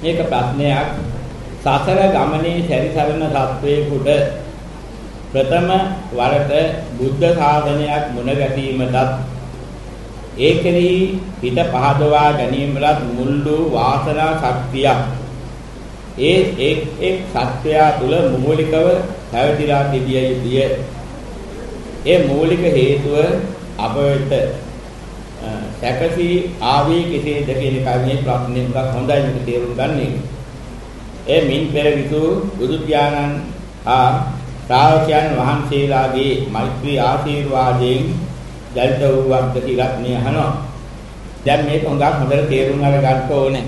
මේක ප්‍රශ්නයක්. සසර ගමනේ සැරිසරන සත්වයකට ප්‍රථම වරට බුද්ධ ශාසනයක් මුණ ගැසීමටත් ඒ කෙරෙහි හිත පහදවා ගැනීමටත් මුල්ලු වාසනා ශක්තියක් ඒ එක් සත්වයා තුල මූලිකව පැවතිලා තිබිය යුතුය. ඒ මූලික හේතුව අප වෙත සැකසී ආවේ කෙසේද කියන එක මේ ප්‍රශ්නේ එකක් හොඳයි මේක තේරුම් ගන්න. ඒ මින් පෙර විසු බුදු පියාණන් ආ ශ්‍රාවකයන් වහන්සේලාගේ මෛත්‍රී ආශිර්වාදයෙන් ජනිත වූවක්ද කියලා මේ අහනවා. දැන් මේක හොඳට තේරුම් අරගන්න ඕනේ.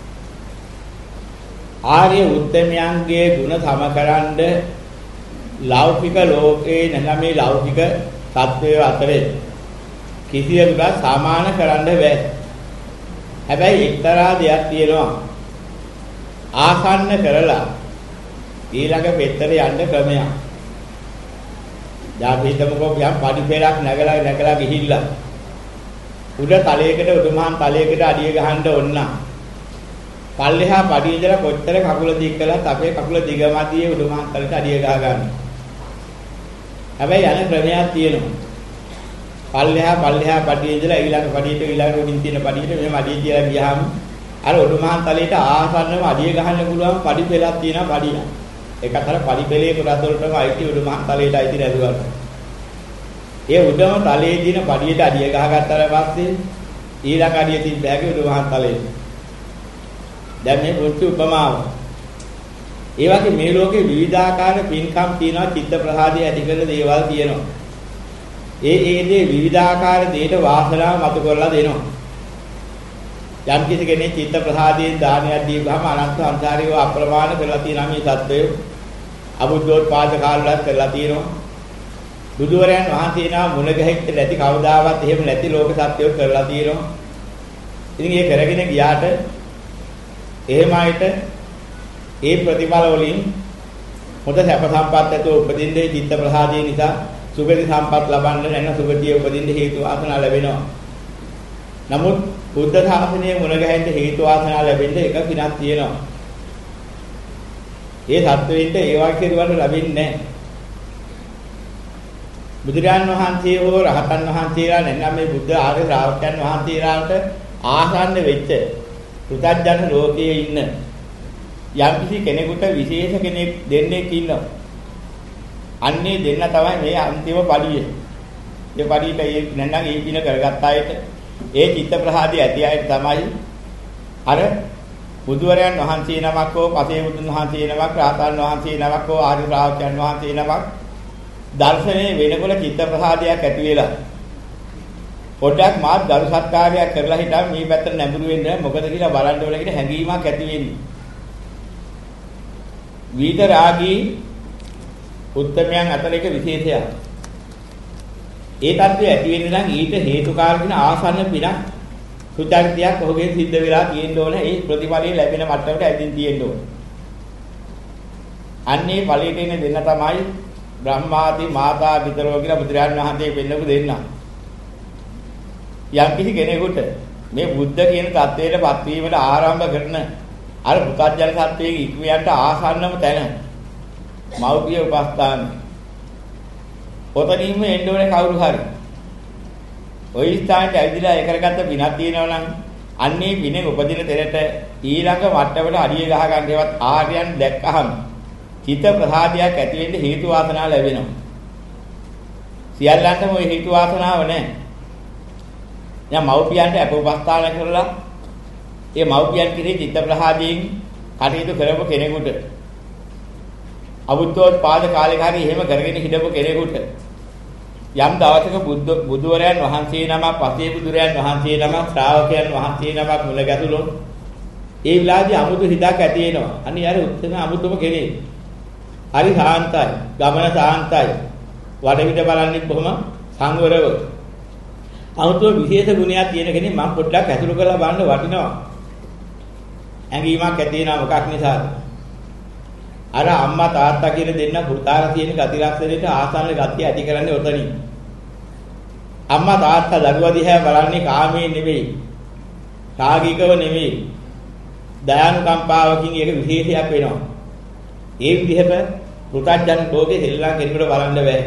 ආර්ය උත්තමයන්ගේ ගුණ සමකරනද ලෞකික ලෝකේ නැත්නම් මේ ලෞකික සත්වයෝ අතරේ කිසියෙකුට සමාන කරන්න බෑ. හැබැයි එක්තරා දෙයක් තියෙනවා. ආසන්න කරලා ඊළඟ පෙත්තට යන්න ක්‍රමයක්. දැන් හිතමුකෝ යම් පඩි පෙරක් නැගලා ගිහිල්ලා උඩ තලයකට උඩුමහන් තලයකට අඩිය ගහන්න ඕන නම් පල්ලෙහා පඩිය ඉඳලා කොච්චර කකුල දික් කළත් අපේ කකුල දිග මැදියේ උඩුමහන් තලයට අඩිය ගහ ගන්න. හැබැයි යන ක්‍රමයක් තියෙනවා. පල්ලෙහා පඩිය ඉඳලා ඊළඟ පඩියට ඊළඟ උඩින් තියෙන පඩියට මෙහෙම අඩිය තියලා ගියාම අර උඩුමහන් තලයට ආසන්නම අඩිය ගහන්න පුළුවන් පඩි පෙළක් තියෙනවා පඩිය. ඒකතර පඩි පෙළේ කොටස් වලටම අයිති උඩුමහන් තලයට අයිති නැදුවා. ඒ උඩම තලයේ තියෙන පඩියට අඩිය ගහගත්තාට පස්සේ ඊළඟ අඩිය තිබ්බ හැකි උඩුමහන් තලයේ. දැන් මේ මුත්‍ති උපමාව. ඒ වගේ මේ ලෝකේ විවිධාකාර පින්කම් තියෙනවා, චිත්ත ප්‍රසාදය ඇති කරන දේවල් තියෙනවා. ඒ දේ විවිධාකාර දේට වාසනාව මතු කරලා දෙනවා. යම් කිසි කෙනෙක් චිත්ත ප්‍රසාදයෙන් දානයක් දීපුවාම අනන්ත සංසාරේව අප්‍රමාණ කරලා තියෙනවා මේ සත්වය. අබුද්ධෝත්පාද කාලවලත් කරලා තියෙනවා. බුදුවරයන් වහන්සේනා මුණ ගැහිච්ච නැති කවදාවත් එහෙම නැති ලෝක සත්‍යෝ කරලා තියෙනවා. ඉතින් ඒ කරගෙන ගියාට එහෙමයිට ඒ ප්‍රතිඵල වලින් හොඳ සැප සම්පත් ඇතුව උපදින්නේ චිත්ත ප්‍රසාදය නිසා සුගති සම්පත් ලබන්න නැත්නම් සුගතිය උපදින්න හේතු වාසනා ලැබෙනවා. නමුත් බුද්ධ ශාසනයේ මුණ ගැහෙන්න හේතු වාසනා ලැබෙන්න එක පිනක් තියෙනවා. ඒ සත්වෙින්ට ඒ වාක්‍ය දුවන්න ලැබෙන්නේ නැහැ. බුදුරජාන් වහන්සේ හෝ රහතන් වහන්සේලා නැත්නම් මේ බුද්ධ ආර්ය ශ්‍රාවකයන් වහන්සේලාට ආසන්න වෙච්ච පුතත්ජන ලෝකයේ ඉන්න යම්කිසි කෙනෙකුට විශේෂ කෙනෙක් දෙන්නෙක් ඉන්නවා. අන්නේ දෙන්න තමයි මේ අන්තිම පඩිය. ඒ පඩියට ඒ නැත්නම් ඒ පින කරගත්ත අයට ඒ චිත්ත ප්‍රසාදය ඇති අයට තමයි අර බුදුවරයන් වහන්සේ නමක් හෝ පසේ බුදුන් වහන්සේ නමක් රහතන් වහන්සේ නමක් හෝ ආර්ය ශ්‍රාවකයන් වහන්සේ නමක් දර්ශනේ වෙනකොට චිත්ත ප්‍රසාදයක් ඇති වෙලා පොඩ්ඩක් මාත් ගරු සත්කාරයක් කරලා හිටන් මේ පැත්තට නැඹුරු වෙන්න මොකද කියලා බලන්න ඕන කියන හැඟීමක් ඇති වෙන්නේ. විවිධ රාගී උත්තමයන් අතර එක විශේෂයක්. ඒ தත්ත්වය ඇති වෙන්නේ නම් ඊට හේතුකාරකින ආසන්න පිනක් සුචරිතයක් ඔහුගේ සිද්ධ වෙලා තියෙන්න ඕන. ඒ ප්‍රතිඵලය ලැබෙන මට්ටමට ඇදින් තියෙන්න ඕන. අන්නේ ඵලයට එන දෙන්න තමයි බ්‍රහ්මාදී මාතා පිතරෝ කියලා බුදුරජාණන් වහන්සේ පෙන්නපු දෙන්න. යම් කිසි කෙනෙකුට මේ බුද්ධ කියන தත්වයටපත් වීමට ආරම්භ කරන අර පුතත්ජන සත්වයේ ඉක්මයන්ට ආසන්නම තැන මෞපිය උපස්ථාන. ඔතනින්ම එන්න ඕනේ කවුරු හරි. ওই ස්ථානට ඇවිදලා ඒ කරගත්ත පිනක් තියෙනවා නම් අන්නේ පිනේ උපදින තැනට ඊළඟ මට්ටමට අඩිය ගහ ගන්නවත් ආර්යයන් දැක්කහම චිත්ත ප්‍රසාදයක් ඇති වෙන්න හේතු වාසනා ලැබෙනවා. සියල්ලන්ටම ওই හේතු වාසනාව නැහැ. දැන් මව්පියන්ට අපෝපස්ථාන කරලා ඒ මව්පියන් කිරේ චිත්ත ප්‍රසාදයෙන් කටයුතු කරපු කෙනෙකුට අබුද්ධෝත්පාද කාලේ හරි එහෙම කරගෙන හිටපු කෙනෙකුට යම් දවසක බුදුවරයන් වහන්සේ නමක් පසේ බුදුරයන් වහන්සේ නමක් ශ්‍රාවකයන් වහන්සේ නමක් මුල ගැතුළොත් ඒ විලාදී අමුතු හිතක් ඇති වෙනවා. අනිත් අර උත්තම අමුතුම කෙනෙක්. හරි සාන්තයි, ගමන සාන්තයි. වඩවිට බලන්නේ බොහොම සංවරව. අමුතු විශේෂ ගුණයක් තියෙන කෙනෙක් මම පොඩ්ඩක් ඇතුළු කරලා බලන්න වටිනවා. ඇඟීමක් ඇති වෙනා මොකක් නිසාද? අර අම්මා තාත්තා කියන දෙන්න පුතාර තියෙන ගති ලක්ෂණයට ආසන්න ගතිය ඇති කරන්නේ ඔතනින්. අම්මා තාත්තා දරුවා දිහා බලන්නේ කාමයෙන් නෙවෙයි. රාගිකව නෙවෙයි. දයානුකම්පාවකින් ඒක විශේෂයක් වෙනවා. ඒ විදිහට පුතඥන් ලෝකේ දෙල්ලා කෙනෙකුට බලන්න බෑ.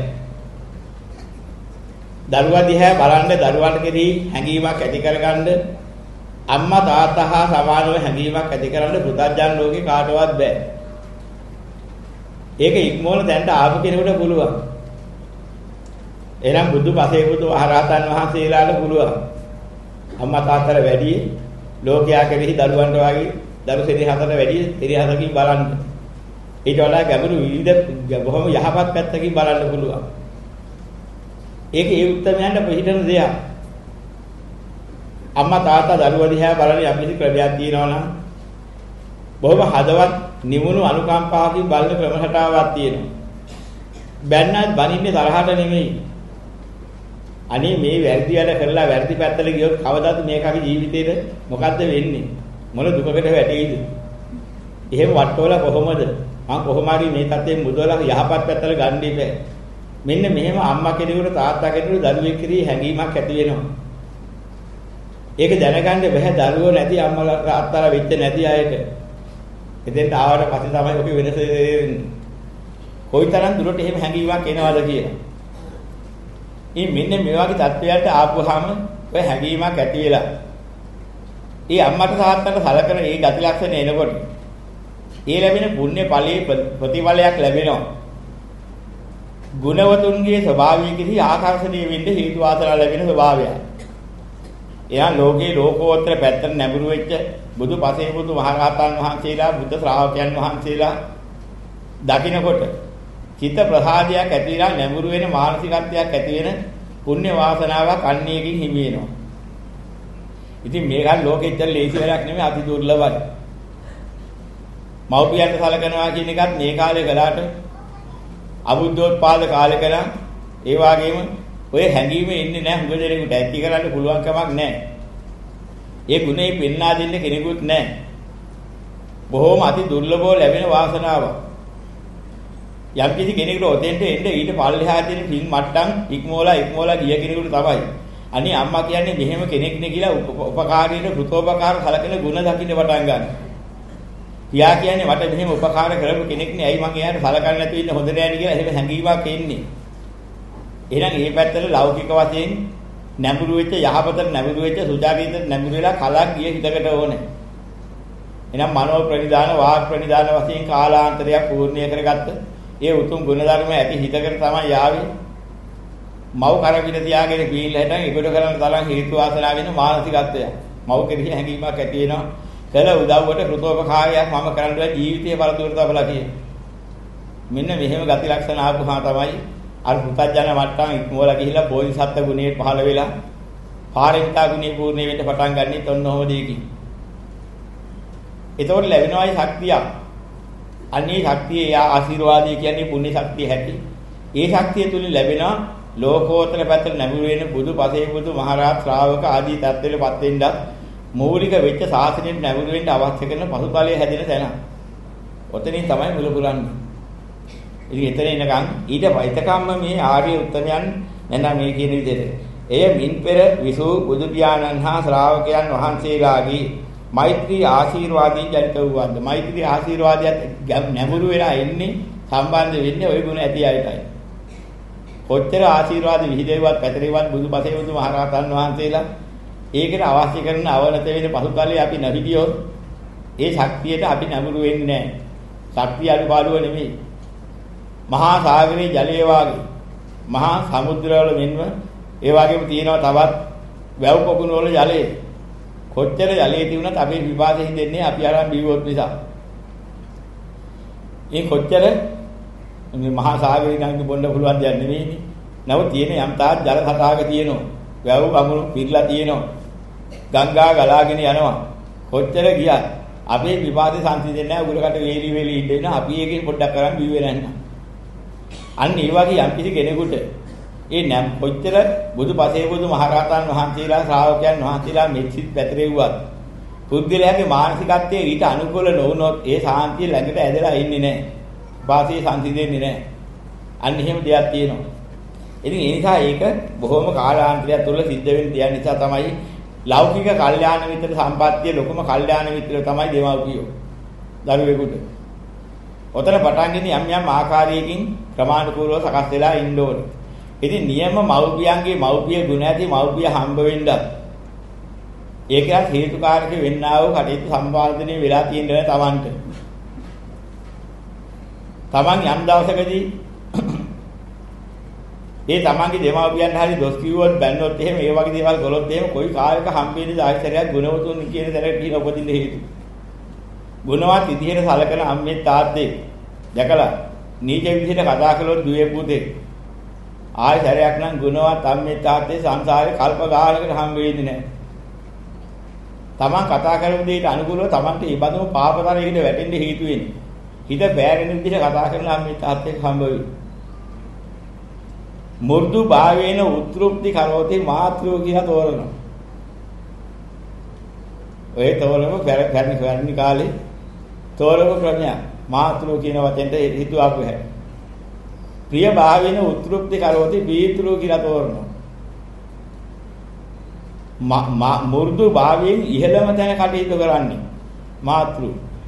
දරුවා දිහා බලන්න දරුවාට කෙරෙහි හැඟීමක් ඇති කරගන්න අම්මා තාත්තා හා සමානව හැඟීමක් ඇති කරන්න පුතඥන් ලෝකේ කාටවත් බෑ. ඒක ඉක්මෝල දැන්ට ආපු කෙනෙකුට පුළුවන්. එහෙනම් බුදු පසේ බුදු ආරහතන් වහන්සේලාට පුළුවන්. අම්මා තාත්තට වැඩි ලෝකයා කෙරෙහි දරුවන්ට වගේ දරු සෙනෙහසට වැඩි සෙනෙහසකින් බලන්න. ඊට වඩා ගැඹුරු විවිධ බොහොම යහපත් පැත්තකින් බලන්න පුළුවන්. ඒක ඒ උත්තරයන්ට පිළිහිටන දෙයක්. අම්මා තාත්තා දරුවා දිහා බලන යම්කිසි ක්‍රමයක් තියෙනවා නම් බොහොම හදවත් නිමුණු අනුකම්පාවකින් බලන ක්‍රමහටාවක් තියෙනවා. බැන්නත් බනින්නේ තරහට නෙමෙයි. අනේ මේ වැරදි වැඩ කරලා වැරදි පැත්තට ගියොත් කවදාද මේකගේ ජීවිතේට මොකද්ද වෙන්නේ? මොන දුකකට වැටෙයිද? එහෙම වට්ටෝලා කොහොමද? මම කොහොම හරි මේ තත්ත්වයෙන් මුදවලා යහපත් පැත්තට ගන්න ඉබේ. මෙන්න මෙහෙම අම්මා කෙනෙකුට තාත්තා කෙනෙකුට දරුවෙක් කෙරෙහි හැඟීමක් ඇති වෙනවා. ඒක දැනගන්න බෑ දරුවෝ නැති අම්මලා තාත්තලා වෙච්ච නැති අයට. එතෙන්ට ආවට පස්සේ තමයි ඔක වෙනස වෙන්නේ. කොයිතරම් දුරට එහෙම හැඟීමක් එනවද කියලා. මෙන්න මේ වගේ තත්ත්වයකට ආපුවාම ඔය හැඟීමක් ඇති වෙලා. ඒ අම්මට තාත්තට සලකන ඒ ගති ලක්ෂණ එනකොට ඒ ලැබෙන පුණ්‍ය ඵලයේ ප්‍රතිඵලයක් ලැබෙනවා. ගුණවතුන්ගේ ස්වභාවය කිසි ආකර්ෂණීය වෙන්න හේතු වාසනා ලැබෙන ස්වභාවය. එයා ලෝකේ ලෝකෝත්තර පැත්තට නැඹුරු වෙච්ච බුදු පසේ බුදු මහරහතන් වහන්සේලා බුද්ධ ශ්‍රාවකයන් වහන්සේලා දකින්නකොට චිත්ත ප්‍රසාදයක් ඇති වෙලා නැඹුරු වෙන මානසිකත්වයක් ඇති වෙන පුණ්‍ය වාසනාවක් අන්නේකින් හිමි වෙනවා. ඉතින් මේකත් ලෝකෙච්චර ලේසි වැඩක් නෙමෙයි අති දුර්ලභයි. මව්පියන්ට සලකනවා කියන එකත් මේ කාලේ කළාට අබුද්ධෝත්පාද කාලේ කළා ඒ වගේම ඔය හැඟීම ඉන්නේ නැහැ හුඟ දෙනෙකුට ඇති කරන්න පුළුවන් කමක් නැහැ. ඒ ගුණේ පෙන්වා දෙන්න කෙනෙකුත් නැහැ. බොහොම අති දුර්ලභව ලැබෙන වාසනාවක්. යම් කිසි කෙනෙකුට ඔතෙන්ට එන්න ඊට පල්ලෙහා තියෙන පින් මට්ටම් ඉක්මෝලා ගිය කෙනෙකුට තමයි. අනේ අම්මා කියන්නේ මෙහෙම කෙනෙක් නේ කියලා උපකාරීන කෘතෝපකාර සලකන ගුණ දකින්න පටන් ගන්නවා. පියා කියන්නේ මට මෙහෙම උපකාර කරපු කෙනෙක් නේ. ඇයි මං එයාට සලකන්නේ නැතුව ඉන්න හොඳ නෑනේ කියලා එහෙම හැඟීමක් එන්නේ. එහෙනම් මේ පැත්තට ලෞකික වශයෙන් නැඹුරු වෙච්ච යහපතට නැඹුරු වෙච්ච සුජාතීතට නැඹුරු වෙලා කලක් ගිය හිතකට ඕනේ. එහෙනම් මනෝ ප්‍රනිදාන වාග් ප්‍රනිදාන වශයෙන් කාලාන්තරයක් පූර්ණිය කරගත්ත ඒ උතුම් ගුණ ධර්ම ඇති හිතකට තමයි යාවේ. මව් කරකින තියාගෙන පීල් හැටන් ඒකට කරන තරම් හේතු වාසනා වෙන මානසිකත්වය. මව් කෙරෙහි හැඟීමක් ඇති වෙනවා. කළ උදව්වට කෘතෝපකාරයක් මම කරන්න ජීවිතේ බලතුරට අපලා තියෙන්නේ. මෙන්න මෙහෙම ගති ලක්ෂණ ආපුහා තමයි අර පුතඥ මට්ටම් ඉක්මවලා ගිහිලා බෝධිසත්ත්ව ගුණයට පහළ වෙලා පාරමිතා ගුණේ පූර්ණ වෙන්න පටන් ගන්නෙත් ඔන්න ඔහොම දෙයකින්. ඒතකොට ලැබෙනවායි ශක්තියක්. අන්නේ ශක්තිය යා ආශිර්වාදය කියන්නේ පුණ්‍ය ශක්තිය හැටි. ඒ ශක්තිය තුලින් ලැබෙනා ලෝකෝත්තර පැත්තට නැඹුරු වෙන බුදු පසේ බුදු මහරහත් ශ්‍රාවක ආදී තත්ත්වෙලපත් වෙන්නත් මූලික වෙච්ච සාසනෙට නැඹුරු වෙන්න අවශ්‍ය කරන පසුතලයේ හැදෙන තැන. ඔතනින් තමයි මුල පුරන්නේ. ඉතින් එතන එනකන් ඊට වෛතකම්ම මේ ආර්ය උත්තමයන් නැත්නම් මේ කියන විදිහට එය මින් පෙර විසූ බුදු පියාණන් හා ශ්‍රාවකයන් වහන්සේලාගේ මෛත්‍රී ආශිර්වාදයෙන් ජනිත වූවන්ද මෛත්‍රී ආශිර්වාදයට නැඹුරු වෙලා ඉන්නේ සම්බන්ධ වෙන්නේ ওই ගුණ ඇති අයටයි. කොච්චර ආශිර්වාද විහිදෙව්වත් පැතරේවත් බුදුපසේ බුදු මහරහතන් වහන්සේලා ඒකට අවශ්‍ය කරන අවනත වෙන පසුතලයේ අපි නැහිදියොත් ඒ ශක්තියට අපි නැඹුරු වෙන්නේ නැහැ. ශක්තිය අනුපාඩුව නෙමෙයි. මහා සාගරයේ ජලය වාගේ මහා සමුද්‍රවල මෙන්ම ඒ වගේම තියෙනවා තවත් වැව් පොකුණු වල ජලය. කොච්චර ජලයේ තිබුණත් අපේ විපාකෙ හිතෙන්නේ අපි අරන් බිව්වොත් නිසා. මේ කොච්චර මේ මහා සාගරේ නම් බොන්න පුළුවන් දෙයක් නෙමෙයිනේ. නමුත් තියෙන යම් තාක් ජල සතාවක තියෙනවා. වැව් අමුණු පිරලා තියෙනවා. ගංගා ගලාගෙන යනවා. කොච්චර ගියත් අපේ විපාකෙ සංසිඳෙන්නේ නැහැ. උගලකට වේලි ඉන්න අපි ඒකෙන් පොඩ්ඩක් කරන් බිව්වේ නැහැ. අන්න ඒ වගේ යම් කිසි කෙනෙකුට ඒ නම් කොච්චර බුදුපසේ බුදු මහරහතන් වහන්සේලා ශ්‍රාවකයන් වහන්සේලා මෙච්චිත් පැතරෙව්වත් පුද්ගලයාගේ මානසිකත්වයේ ඊට අනුකූල නොවුනොත් ඒ සාන්තිය ළඟට ඇදලා ඉන්නේ නැහැ. වාසිය සංසිඳෙන්නේ නැහැ. අන්න එහෙම දෙයක් තියෙනවා. ඉතින් ඒ නිසා ඒක බොහොම කාලාන්තරයක් තුළ සිද්ධ වෙන දෙයක් නිසා තමයි ලෞකික කල්යාණ මිත්‍ර සම්පත්තිය ලොකුම කල්යාණ මිත්‍රය තමයි දෙමව්පියෝ. දරුවෙකුට. ඔතන පටන් ගෙන යම් ආකාරයකින් ක්‍රමානුකූලව සකස් වෙලා ඉන්න ඕනේ. ඉතින් නියම මව්පියන්ගේ මව්පිය ගුණ ඇති මව්පිය හම්බ වෙන්නත් ඒකත් හේතුකාරක වෙන්නා වූ කටයුතු සම්පාදනය වෙලා තියෙනවා Tamanට. Taman යම් දවසකදී ඒ තමන්ගේ දෙමව්පියන් හරි දොස් කිව්වොත් බැන්නොත් එහෙම ඒ වගේ දේවල් කළොත් එහෙම කොයි කාලයක හම්බෙන්නේ ආශ්චර්යයක් ගුණවතුන් කියන දරට කියන උපදින්න හේතු. ගුණවත් විදිහට සලකන අම්මේ තාත්තේ දැකලා නීච විදිහට කතා කළොත් දුවේ පුතේ ආශ්චර්යයක් නම් ගුණවත් අම්මේ තාත්තේ සංසාරේ කල්ප ගානකට හම්බ වෙන්නේ නැහැ. තමන් කතා කරන දෙයට අනුකූලව තමන්ට ඒ බඳුම පාපතරයකට වැටෙන්න හේතු වෙන්නේ. හිත බෑරෙන විදිහට කතා කරන අම්මේ තාත්තේ හම්බ වෙන්නේ. මුර්ධු භාවේන උත්ෘප්ති කරෝති මාත්‍රෝ කියලා තෝරනවා. ඔය තෝරනම පැරණි කාලේ තෝරන ක්‍රමයක් මාත්‍රෝ කියන වචෙන්ට හිතුවාපු හැටි. ප්‍රිය භාවේන උත්ෘප්ති කරෝති පීත්‍රෝ කියලා තෝරනවා. මුර්ධු භාවයෙන් ඉහළම තැන කටයුතු කරන්නේ මාත්‍රු.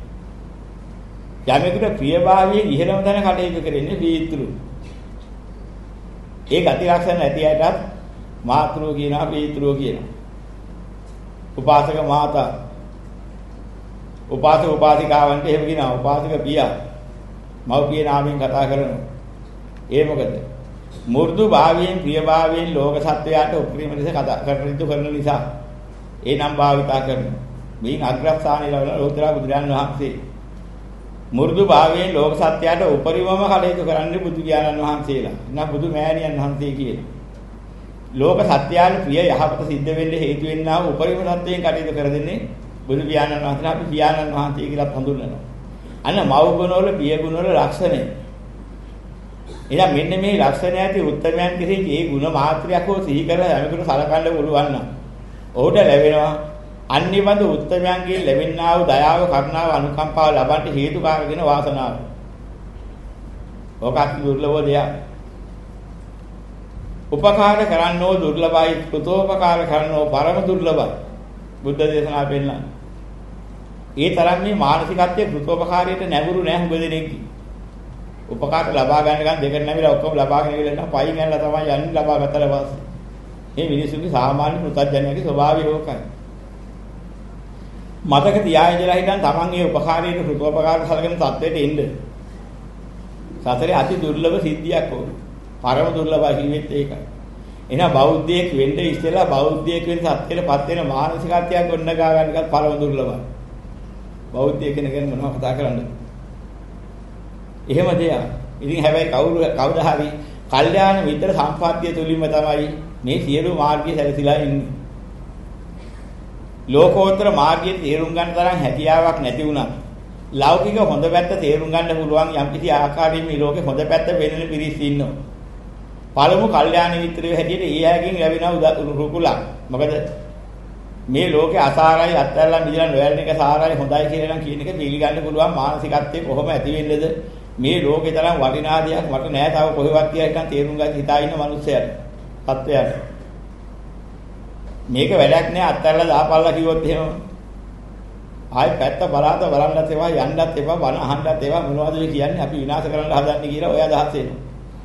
යමෙකුට ප්‍රිය භාවයෙන් ඉහළම තැන කටයුතු කරන්නේ පීත්‍රෝ. ඒ ගති ලක්ෂණ නැති අයටත් මාත්‍රෝ කියනවා පීත්‍රෝ කියනවා. උපාසක මාතා උපාසක උපාසිකාවන්ට එහෙම කියනවා උපාසක පියා මව්පිය නාමයෙන් කතා කරනවා. ඒ මොකද? මුර්ධු භාවයෙන් ප්‍රිය භාවයෙන් ලෝක සත්වයාට උපරිම ලෙස කතා කරන නිසා ඒ නම් භාවිතා කරනවා. මේන් අග්‍රස්ථානයේ ලබන ලෝතර බුදුරන් වහන්සේ මුර්ධු භාවයෙන් ලෝක සත්‍යයට උපරිමම කටයුතු කරන්නේ බුදු ඥානන් වහන්සේලා. නා බුදු මෑණියන් වහන්සේ කියන. ලෝක සත්‍යයන් ප්‍රිය යහපත සිද්ධ වෙන්න හේතු වෙන්නා වූ උපරිම සත්‍යයෙන් කටයුතු කර දෙන්නේ බුදු ඥානන් වහන්සේලා අපි ඥානන් වහන්සේ කියලා හඳුන්වනවා. අන්න මව් ගුණවල පිය ගුණවල ලක්ෂණය. එහෙනම් මෙන්න මේ ලක්ෂණ ඇති උත්තමයන් කෙරෙහි මේ ගුණ මාත්‍රයක් හෝ සිහි කරලා යමෙකුට සලකන්න පුළුවන් නම් ඔහුට ලැබෙනවා අනිබඳු උත්තමයන්ගේ ලැබෙනා වූ දයාව කරුණාව අනුකම්පාව ලබන්න හේතුකාරක වෙන වාසනාව. ඔකත් දුර්ලභ දෙයක්. උපකාර කරන්නෝ දුර්ලභයි, කෘතෝපකාර කරන්නෝ පරම දුර්ලභයි. බුද්ධ දේශනා පෙන්නන. ඒ තරම් මේ මානසිකත්වයේ කෘතෝපකාරයට නැඹුරු නැහැ උඹ දෙනෙක්ගේ. උපකාර ලබා ගන්න දෙකට නැමිලා ඔක්කොම ලබාගෙන ඉවරලා පයින් යනලා තමයි යන්නේ ලබා ගත්තට පස්සේ. මේ මිනිසුන්ගේ සාමාන්‍ය පුතඥයන්ගේ ස්වභාවය ඕකයි. මතක තියාගෙන හිටන් තමන්ගේ උපකාරයට කෘතෝපකාර සලකන තත්වයට එන්න. සතරේ අති දුර්ලභ සිද්ධියක් ඕන. පරම දුර්ලභයි කිව්වෙත් ඒකයි. එහෙනම් බෞද්ධයෙක් වෙන්න ඉස්සෙල්ලා බෞද්ධයෙක් වෙන්න සත්‍යයටපත් වෙන මානසිකත්වයක් ගොඩනගා ගන්න එකත් පරම දුර්ලභයි. බෞද්ධයෙක් කෙනෙක් මොනවද කතා කරන්නේ? එහෙම දෙයක්. ඉතින් හැබැයි කවුද හරි කල්යාණ මිත්‍ර සම්පත්තිය තුලින්ම තමයි මේ සියලු මාර්ගය සැලසීලා ඉන්නේ. ලෝකෝත්තර මාර්ගයේ තේරුම් ගන්න තරම් හැකියාවක් නැති වුණා. ලෞකික හොඳ පැත්ත තේරුම් ගන්න පුළුවන් යම් කිසි ආකාරයෙන් මේ ලෝකේ හොඳ පැත්ත වෙනෙන පිරිස් ඉන්නවා. පළමු කල්යාණ මිත්‍රයෝ හැටියට ඊයකින් ලැබෙන රුකුලක්. මොකද මේ ලෝකේ අසාරයි අත්හැරලා මිදලා නොයල්න එක සාරයි හොඳයි කියලා නම් කියන එක පිළිගන්න පුළුවන් මානසිකත්වයේ කොහොම ඇති වෙන්නේද? මේ ලෝකේ තරම් වටිනා දෙයක් මට නෑ තව කොහෙවත් කියලා හිතන් තේරුම් ගන්න හිතා ඉන්න මිනිස්සයාට. තත්වයට. මේක වැඩක් නෑ අත්හැරලා දාපල්ලා කිව්වොත් එහෙම ආයෙ පැත්ත බලන්නත් ඒවා යන්නත් ඒවා බන අහන්නත් ඒවා මොනවද කියන්නේ අපි විනාශ කරන්න හදන්නේ කියලා ඔය අදහස් එනවා.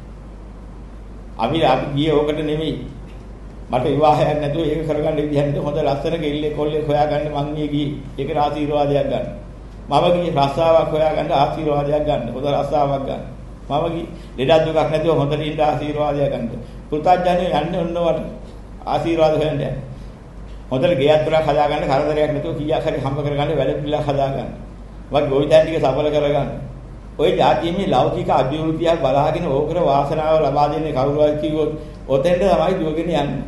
අපි ගියේ ඕකට නෙමෙයි. මට විවාහයක් නැතුව ඒක කරගන්න විදිහට හොඳ ලස්සන කෙල්ලෙක් කොල්ලෙක් හොයාගන්න මං ගියේ. ඒකට ආශිර්වාදයක් ගන්න. මම ගියේ රස්සාවක් හොයාගන්න ආශිර්වාදයක් ගන්න. හොඳ රස්සාවක් ගන්න. මම ගියේ ලෙඩක් දුකක් නැතුව හොඳට ඉන්න ආශිර්වාදයක් ගන්න. පුතඥයෝ යන්නේ ඔන්නවට ආශිර්වාද හොයන්න යන්නේ. හොඳට ගෙයක් දොරක් හදාගන්න කරදරයක් නැතුව කීයක් හරි හම්බ කරගන්න වැඩ පිළිලක් හදාගන්න. වගේ ගොවිතැන් ටික සඵල කරගන්න. ඔය જાතියේ ලෞකික අභිවෘද්ධිය බලාගෙන ඕකර වාසනාව ලබා දෙන්නේ කවුරුහරි කිව්වොත් ඔතෙන්ට තමයි දුවගෙන යන්නේ.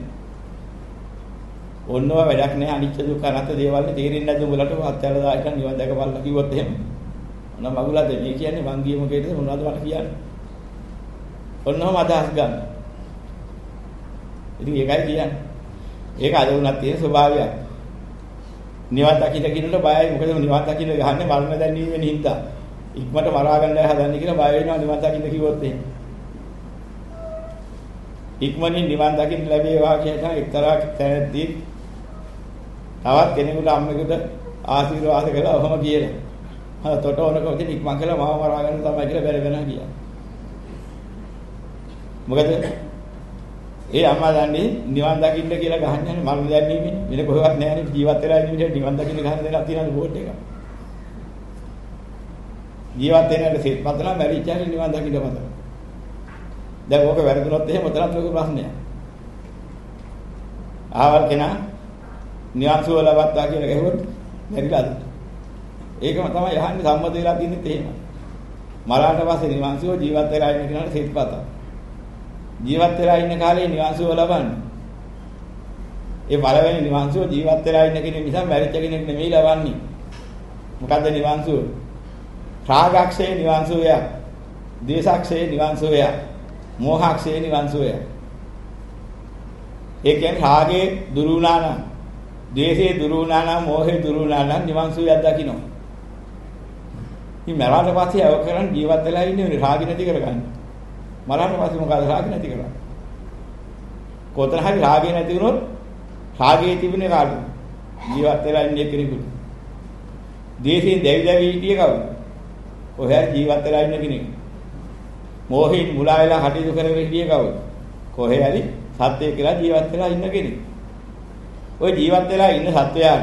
ඔන්නව වැඩක් නෑ අනිත්‍ය දුක්ඛ අනාත්ම දේවල් තේරෙන්නේ නැද්ද උඹලට අත්‍යවශ්‍ය දායක නිවන් දැකපල්ලා කිව්වොත් එහෙම. ඔන්න මගුලද මේ කියන්නේ මං ගියේ මොකේද මොනවද මට කියන්නේ. ඔන්නම අදහස් ගන්න. ඉතින් ඒකයි කියන්නේ. ඒක අද උනත් තියෙන ස්වභාවයක්. නිවන් දකින්න කිනුට බයයි මොකද නිවන් දකින්න ගහන්නේ මරණ දැනීමෙන් හින්දා. ඉක්මනට මරා ගන්නයි හදන්නේ කියලා බය වෙනවා නිවන් දකින්න කිව්වොත් එහෙම. ඉක්මනින් නිවන් දකින්න ලැබේවා කියන එක්තරා තැනදී තවත් කෙනෙකුට අම්මෙකුට ආශිර්වාද කළා ඔහොම කියලා. හා තොට ඕනකම ඉක්මන් කළා මාව මරා ගන්න තමයි කියලා බැරගෙන ගියා. මොකද ඒ අම්මා දන්නේ නිවන් දකින්න කියලා ගහන්නේ මරණ දැන්නීමේ වෙන කොහෙවත් නැහැ ජීවත් වෙලා ඉන්න විදිහට නිවන් දකින්න ගහන දෙයක් තියෙනවා බෝඩ් එක. ජීවත් වෙනකොට සිත් පතලා මැරිච්චානේ නිවන් දකින්න මතක. දැන් ඕක වැරදුනොත් එහෙම උතරත් ලොකු ප්‍රශ්නයක්. ආවල් කෙනා නිවන් සුව ලබත්තා කියලා ගහුවොත් මැරිලාද? ඒකම තමයි යහන්නේ සම්මත වෙලා තින්නේ එහෙම. මරාට පස්සේ නිවන් සුව ජීවත් වෙලා ඉන්න කෙනාට සිත් පතලා ජීවත් වෙලා ඉන්න කාලේ නිවන් සුව ලබන්නේ. ඒ පළවෙනි නිවන් සුව ජීවත් වෙලා ඉන්න කෙනෙක් නිසා මැරිච්ච කෙනෙක් නෙමෙයි ලබන්නේ. මොකද්ද නිවන් සුව? රාගක්ෂේ නිවන් සුවය. ද්වේෂක්ෂේ නිවන් සුවය. මෝහක්ෂේ නිවන් සුවය. ඒ කියන්නේ රාගේ දුරු වුණා නම්, ද්වේෂේ දුරු වුණා නම්, මෝහේ දුරු වුණා නම් නිවන් සුවයක් දකින්න. ඉතින් මරාට පස්සේ අව කරන් ජීවත් වෙලා ඉන්නේ රාග නැති කරගන්න. මරාට පස්සේ මොකද රාග නැති කරන්නේ? කොතන හරි රාගේ නැති වුණොත් රාගේ තිබුණේ කාටද? ජීවත් වෙලා ඉන්නේ කෙනෙකුට. දේශයෙන් දැවි දැවි හිටියේ කවුද? කොහේ හරි ජීවත් වෙලා ඉන්න කෙනෙක්. මෝහෙන් මුලා වෙලා හටිදු කරගෙන හිටියේ කවුද? කොහේ හරි සත්‍යය කියලා ජීවත් වෙලා ඉන්න කෙනෙක්. ওই ජීවත් වෙලා ඉන්න සත්වයාට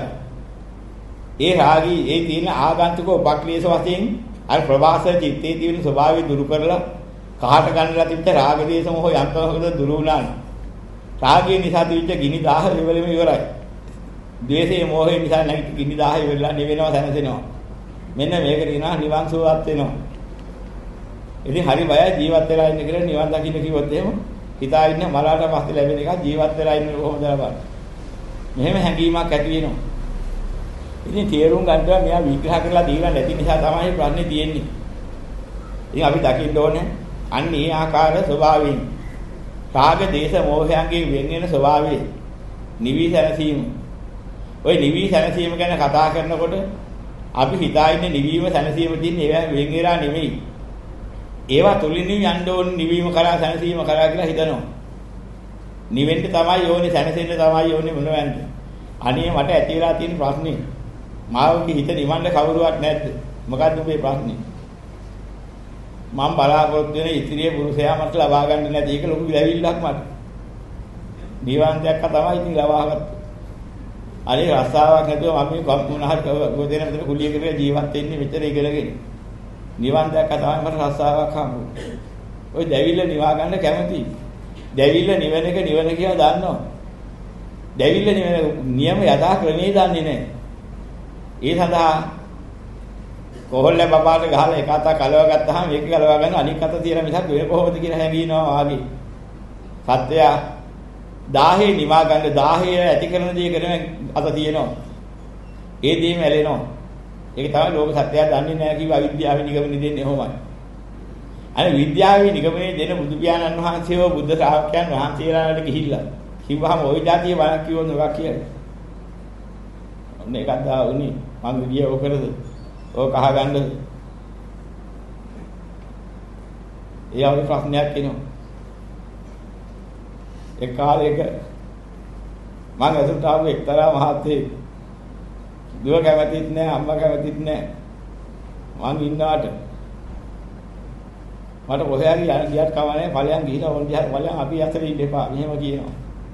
ඒ රාගී ඒ තියෙන ආගන්තුක උපක්ලේශ වශයෙන් අර ප්‍රවාස චිත්තේ තියෙන ස්වභාවය දුරු කරලා කහට ගන්නලා තිබ්බ රාග දේශ මොහ යන්තමකට දුරු වුණා. රාගය නිසා තිබිච්ච ගිනි 10 ඉවරෙම ඉවරයි. ද්වේෂයේ මොහේ නිසා නැගිට ගිනි 10 ඉවරලා නිවෙනවා සැනසෙනවා. මෙන්න මේක දිනා නිවන් සුවවත් වෙනවා. ඉතින් හරි බය ජීවත් වෙලා ඉන්න කියලා නිවන් දකින්න කිව්වොත් එහෙම හිතා ඉන්න මලාට පස්සේ ලැබෙන එක ජීවත් වෙලා ඉන්න කොහොමද බලන්න. මෙහෙම හැඟීමක් ඇති වෙනවා. ඉතින් තේරුම් ගන්නවා මෙයා විග්‍රහ කරලා දීලා නැති නිසා තමයි ප්‍රශ්නේ තියෙන්නේ. ඉතින් අපි දකින්න ඕනේ අන්න ඒ ආකාර ස්වභාවයෙන් රාග දේශ මොහයන්ගේ වෙන් වෙන ස්වභාවය නිවි සැනසීම. ওই නිවි සැනසීම ගැන කතා කරනකොට අපි හිතා ඉන්නේ නිවීම සැනසීම තියෙන ඒවා වෙන් වෙලා නෙමෙයි. ඒවා තුලින් යන්න ඕන නිවීම කරා සැනසීම කරා කියලා හිතනවා. නිවෙන්න තමයි ඕනේ සැනසෙන්න තමයි ඕනේ මොනවද? අනේ මට ඇති වෙලා තියෙන ප්‍රශ්නේ මාවගේ හිත නිවන්න කවුරුවත් නැද්ද? මොකද්ද මේ ප්‍රශ්නේ? මම බලාපොරොත්තු වෙන ඉතිරිය පුරුෂයා මට ලබා ගන්න නැති එක ලොකු විලවිල්ලක් මට. නිවන් දැක්ක තමයි ඉතින් ලබාගත්තේ. අනේ රස්සාවක් නැතුව මම මේ මොනහරි ගොඩේන මෙතන කුලිය කරේ ජීවත් වෙන්නේ මෙතන ඉගෙනගෙන. නිවන් දැක්ක තමයි මට රස්සාවක් හම්බුනේ. ඔය දැවිල්ල නිවා ගන්න කැමති. දැවිල්ල නිවන එක නිවන කියලා දන්නවා. දැවිල්ල නිවන නියම යථා ක්‍රමයේ දන්නේ නැහැ. ඒ සඳහා කොහොල්ල බබාට ගහලා එක අතක් කලව ගත්තාම මේක කලව ගන්න අනික් අත තියලා මිසක් වෙන කොහොමද කියලා හැංගිනවා වාගේ. සත්‍යය 10 නිවා ගන්න 10 ඇති කරන දේ කරන අත තියෙනවා. ඒ දේම ඇලෙනවා. ඒක තමයි ලෝක සත්‍යය දන්නේ නැහැ කිව්ව අවිද්‍යාවේ නිගමනය දෙන්නේ කොහොමයි. අනේ විද්‍යාවේ නිගමනය දෙන බුදු පියාණන් වහන්සේව බුද්ධ ශ්‍රාවකයන් වහන්සේලාට ගිහිල්ලා කිව්වහම ওই જાතිය බලක් කිව්වොත් මොකක් කියලා. ඔන්න එකක් දා උනේ මං ගිය ඔකරද ඔය කහ ගන්නද? ඒ ආවේ ප්‍රශ්නයක් එනවා. ඒ කාලේක මම අසුට ආව එක්තරා මහත්තයෙක් දුව කැමතිත් නෑ අම්මා කැමතිත් නෑ මං ඉන්නවට මට කොහේ හරි යන්න ගියත් කවන්නේ ඵලයන් ගිහිලා ඕන දිහා ඵලයන් අපි අතරේ ඉන්න එපා මෙහෙම කියනවා.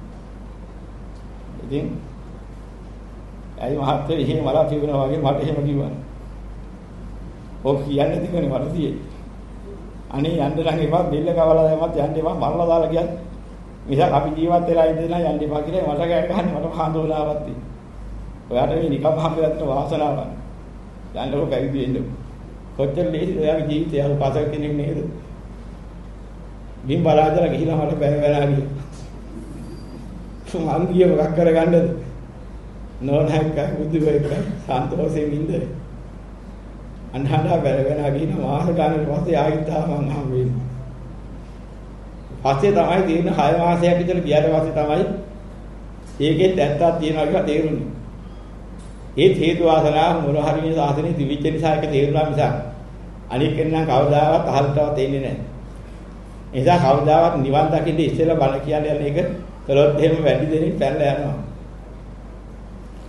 ඉතින් ඇයි මහත්තයා එහෙම මලා කියනවා වගේ මට එහෙම කිව්වා. ඔක් කියන්නේ තිබුණේ මට තියෙන්නේ. අනේ යන්න නම් එපා බෙල්ල කවලා දැම්මත් යන්න එපා මරලා දාලා ගියත් මිසක් අපි ජීවත් වෙලා ඉඳලා යන්න එපා කියලා මට කෑ ගහන්නේ මට හාඳෝලාවක් තියෙනවා. ඔයාට මේ නිකම් හම්බෙලත් වාසනාවක්. යන්නකො පැවිදි වෙන්න. කොච්චර ලේසිද ඔයාගේ ජීවිතය අර පාසල් කෙනෙක් නේද? බිම් බලාදලා ගිහිලා මට බැලලා ගියා. සුමංගිය මොකක් කරගන්නද? නෝනහක බුදුවෙක් සන්තෝෂයෙන් ඉඳලා අන්හඩා බැලගෙන ගිහින මාස ගානක් පස්සේ ආයෙත් මම හම් වෙන්නේ. පස්සේ තමයි තියෙන 6 මාසයක් විතර ගියාට පස්සේ තමයි ඒකෙත් ඇත්තක් තියනවා කියලා තේරුනේ. ඒ හේතු වාසනා මොන හරි මේ සාසනේ දිවිච්ච නිසා ඒක තේරුණා මිසක් අනික කෙනා කවදාවත් අහලටවත් එන්නේ නැහැ. ඒ නිසා කවදාවත් නිවන් දකින්න ඉස්සෙල්ලා බල කියන්නේ යන එක කළොත් එහෙම වැඩි දෙනෙක් පැනලා යනවා.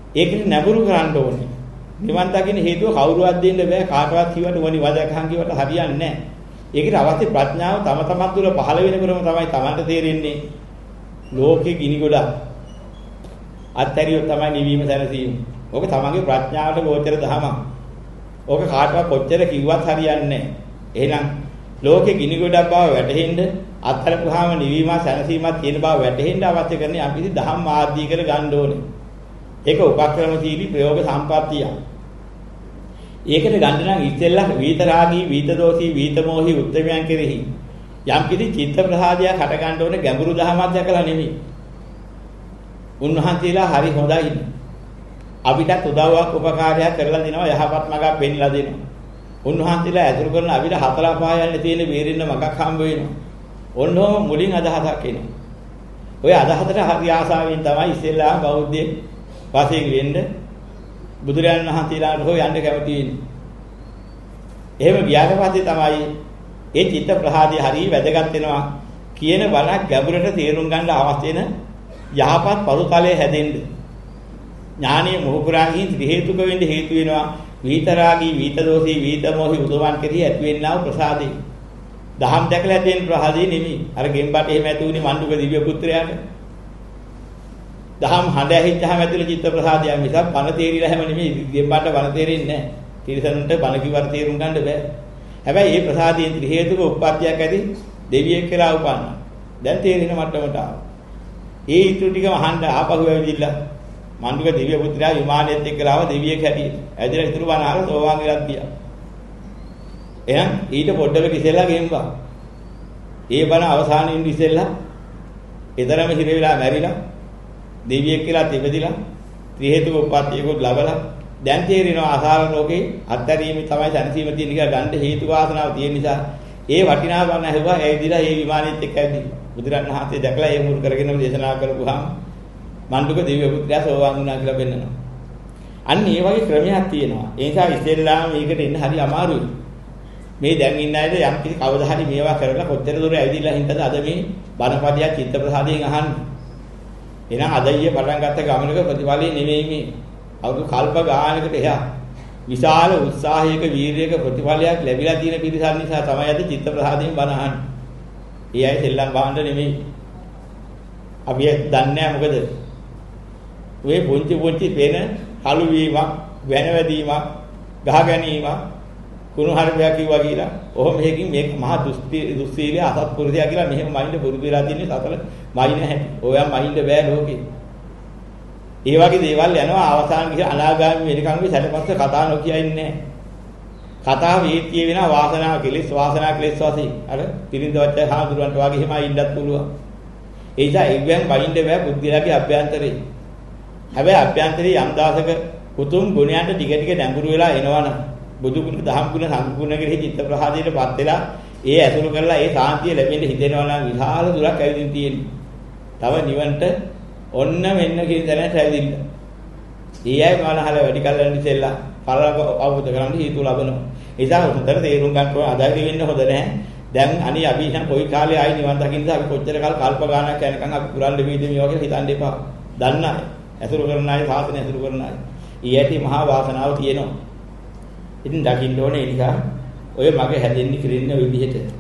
ඒකනේ නැඹුරු කරන්න ඕනේ. නිවන් දකින්න හේතුව කවුරුවත් දෙන්න බෑ කාටවත් කිව්වට ඕනි වදකහන් කිව්වට හරියන්නේ නැහැ. ඒකට අවශ්‍ය ප්‍රඥාව තම තමන් තුළ පහළ වෙනකොටම තමයි Tamanට තේරෙන්නේ. ලෝකේ ගිනි ගොඩක් අත්හැරියොත් තමයි නිවීම සැනසීම. ඕක තමන්ගේ ප්‍රඥාවට ගෝචර දහමක්. ඕක කාටවත් කොච්චර කිව්වත් හරියන්නේ නැහැ. එහෙනම් ලෝකේ ගිනි ගොඩක් බව වැටහෙන්න අත්හැරපුවාම නිවීම සැනසීමක් තියෙන බව වැටහෙන්න අවශ්‍ය කරන්නේ අපි දහම් ආදී කර ගන්න ඕනේ. ඒක උපක්‍රමශීලී ප්‍රයෝග සම්පත්තිය. ඒකට ගන්න නම් ඉස්සෙල්ලා විතරාගී, විතදෝෂී, විතමෝහි උත්තරයන් කෙරෙහි යම් කිසි චිත්ත ප්‍රසාදයක් හට ගන්න ඕනේ ගැඹුරු දහමක් දැකලා නෙමෙයි. උන්වහන්සේලා හරි හොඳයි. අපිටත් උදව්වක් උපකාරයක් කරලා දෙනවා යහපත් මඟක් පෙන්ලා දෙනවා. උන්වහන්සේලා ඇතුළු කරන අපිට හතර පහයන් තියෙන වීරින්න මඟක් හම්බ වෙනවා. ඔන්නෝම මුලින් අදහසක් එනවා. ඔය අදහසට හරි ආසාවෙන් තමයි ඉස්සෙල්ලා බෞද්ධයෙක් වශයෙන් වෙන්න බුදුරජාණන් වහන්සේලාට හොය යන්න කැමති වෙන්නේ. එහෙම ගියාට පස්සේ තමයි ඒ චිත්ත ප්‍රහාදී හරිය වැදගත් වෙනවා කියන බණක් ගැඹුරට තේරුම් ගන්න අවශ්‍ය වෙන යහපත් පරුතලයේ හැදෙන්න. ඥානීය මොහුකුරාගී ත්‍රි හේතුක වෙන්න හේතු වෙනවා විතරාගී, විතදෝෂී, විතමෝහි උදවන් කෙරෙහි ඇති වෙන්නා වූ ප්‍රසාදේ. දහම් දැකලා ඇතිවෙන ප්‍රසාදේ නෙමෙයි. අර ගෙම්බට එහෙම ඇති වුණේ මණ්ඩුක දිව්‍ය පුත්‍රයාට. දහම් හඬ ඇහිච්චාම ඇතුළේ චිත්ත ප්‍රසාදයක් මිසක් බණ තේරිලා හැම නෙමෙයි. ගෙම්බට බණ තේරෙන්නේ නැහැ. තිරසනුන්ට බණ කිව්වට තේරුම් ගන්න බෑ. හැබැයි මේ ප්‍රසාදයෙන් ත්‍රි හේතුක උප්පත්තියක් ඇති දෙවියෙක් කියලා උපන්නා. දැන් තේරෙන මට්ටමට ආවා. ඒ ඊටු ටිකම අහන්න ආපහු ඇවිදින්න මණ්ඩුක දිව්‍ය පුත්‍රයා විමානයේත් එක්කලා ආව දෙවියෙක් හැටියට. ඇවිදලා ඉතුරු බණ අහලා සෝවාන් වෙලා ගියා. එහෙනම් ඊට පොඩ්ඩකට ඉස්සෙල්ලා ගෙම්බා. ඒ බණ අවසානයේ ඉස්සෙල්ලා ඊතරම හිර වෙලා මැරිලා දෙවියෙක් කියලා තිබෙදිලා ත්‍රි හේතුක උප්පත්තියකුත් ලබලා දැන් තේරෙනවා අසාර ලෝකේ අත්හැරීමේ තමයි සැනසීම තියෙන කියලා ගන්න හේතු වාසනාව තියෙන නිසා ඒ වටිනා බණ ඇහුවා ඇවිදිලා ඒ විමානෙත් එක්ක ඇවිදිලා බුදුරණන් වහන්සේ දැකලා ඒ මුල් කරගෙන දේශනා කරපුවාම මණ්ඩුක දිව්‍ය පුත්‍රයා සෝවාන් වුණා කියලා පෙන්නනවා. අන්න ඒ වගේ ක්‍රමයක් තියෙනවා. ඒ නිසා ඉස්සෙල්ලාම මේකට එන්න හරි අමාරුයි. මේ දැන් ඉන්න අයද යම් කිසි කවදා හරි මේවා කරලා කොච්චර දුර ඇවිදිලා හින්දාද අද මේ බණපදයක් චිත්ත ප්‍රසාදයෙන් අහන්නේ. එහෙනම් අද ඊයේ පටන් ගත්ත ගමනක ප්‍රතිඵලෙ නෙමෙයි මේ. අවුරුදු කල්ප ගානකට එහා විශාල උත්සාහයක වීරියක ප්‍රතිඵලයක් ලැබිලා තියෙන පිරිසක් නිසා තමයි අද චිත්ත ප්‍රසාදයෙන් බණ අහන්නේ. ඒ අය සෙල්ලම් බහන්න නෙමෙයි. අපි දන්නේ නැහැ මොකද? ඔය පොන්ති පොන්ති පේන කළු වීමක්, වෙනවැදීමක්, ගහ ගැනීමක්, කුණු හරියක් කිව්වා කියලා. ඔහොම මේකින් මේක මහා දුස්සීලිය අසත්පුරුෂයා කියලා මෙහෙම මයින්ඩ් පුරුදු වෙලා තින්නේ සතල මයින් හැටි. ඔයම් මයින්ඩ් බෑ ලෝකේ. ඒ වගේ දේවල් යනවා අවසාන ගිහ අනාගාමී වෙනකන් මේ සැටපස්ස කතා නොකිය ඉන්නේ. කතා වේතිය වෙනවා වාසනාව කෙලෙස් වශයෙන්. අර පිරින්දවච්ච හාමුදුරන්ට වගේ එහෙමයි ඉන්නත් පුළුවන්. ඒ නිසා එක්වැන් වයින්ඩ් බෑ බුද්ධිලාගේ අභ්‍යන්තරේ. හැබැයි අභ්‍යන්තරේ යම් දාසක උතුම් ගුණයන්ට ටික ටික නැඹුරු වෙලා එනවනම් බුදු ගුණ, දහම් ගුණ, සම්පූර්ණ කෙරෙහි චිත්ත ප්‍රහාදයටපත් වෙලා ඒ ඇසුරු කරලා ඒ සාන්තිය ලැබෙන්න හිතෙනවා නම් විශාල දුරක් ඇවිදින් තියෙන්නේ. තව නිවන්ට ඔන්න මෙන්න කියන තැනට ඇවිදින්න. ඒ අය මනහල වැඩි කල් යන ඉතින්ලා පරල අවබෝධ කරගන්න හේතු ලබනවා. ඒ නිසා හොඳට තේරුම් ගන්න ඕන අදාළි වෙන්න හොඳ නැහැ. දැන් අනි අපි නම් කොයි කාලේ ආයි නිවන් දකින්නද අපි කොච්චර කල් කල්ප ගානක් යනකම් අපි පුරන්න වීද මේවා කියලා හිතන්න එපා. දන්න අය, ඇසුරු කරන අය, සාසනය ඇසුරු කරන අය. ඊයටි මහා වාසනාව තියෙනවා. ඉතින් දකින්න ඕනේ ඒ නිසා ඔය මගේ හැදෙන්නේ කිරින්න විදිහට